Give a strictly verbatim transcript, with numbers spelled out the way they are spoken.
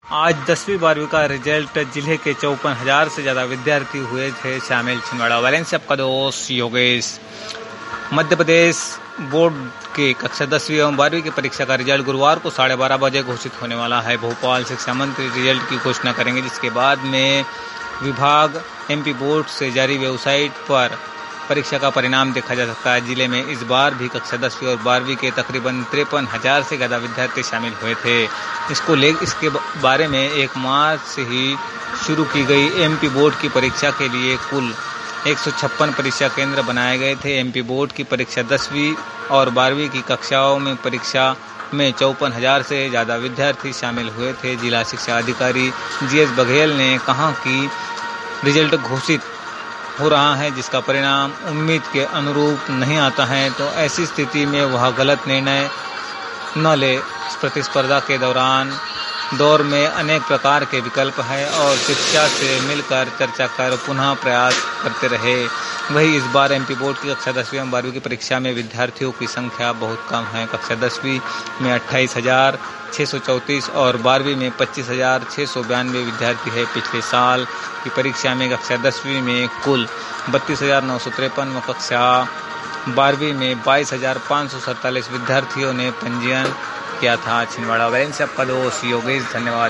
आज दसवीं बारहवीं का रिजल्ट जिले के चौपन हजार से ज्यादा विद्यार्थी हुए थे शामिल। छिंदवाड़ा वायलेंस से आपका दोस्त योगेश। मध्य प्रदेश बोर्ड के कक्षा दसवीं एवं बारहवीं की परीक्षा का रिजल्ट गुरुवार को साढ़े बारह बजे घोषित होने वाला है। भोपाल शिक्षा मंत्री रिजल्ट की घोषणा करेंगे, जिसके बाद में विभाग एमपी बोर्ड से जारी वेबसाइट पर परीक्षा का परिणाम देखा जा सकता है। जिले में इस बार भी कक्षा दसवीं और बारहवीं के तकरीबन तिरपन हजार से ज्यादा विद्यार्थी शामिल हुए थे। इसको ले इसके बारे में एक मार्च से ही शुरू की गई एमपी बोर्ड की परीक्षा के लिए कुल एक सौ छप्पन परीक्षा केंद्र बनाए गए थे। एमपी बोर्ड की परीक्षा दसवीं और बारहवीं की कक्षाओं में परीक्षा में चौपन हजार से ज्यादा विद्यार्थी शामिल हुए थे। जिला शिक्षा अधिकारी जी एस बघेल ने कहा कि रिजल्ट घोषित हो रहा है, जिसका परिणाम उम्मीद के अनुरूप नहीं आता है तो ऐसी स्थिति में वह गलत निर्णय न ले। प्रतिस्पर्धा के दौरान दौर में अनेक प्रकार के विकल्प है और शिक्षा से मिलकर चर्चा कर पुनः प्रयास करते रहे। वही इस बार एमपी बोर्ड की कक्षा दसवीं एवं बारहवीं की परीक्षा में विद्यार्थियों की संख्या बहुत कम है। कक्षा दसवीं में अट्ठाईस हजार छः सौ चौंतीस और बारहवीं में पच्चीस हजार छः सौ बयानवे विद्यार्थी है। पिछले साल की परीक्षा में कक्षा दसवीं में कुल बत्तीस हजार नौ सौ तिरपन व कक्षा बारहवीं में बाईस हजार पाँच सौ सैंतालीस विद्यार्थियों ने पंजीयन किया था। छिंदवाड़ा वायलेंस से आपका दोस्त योगेश। धन्यवाद।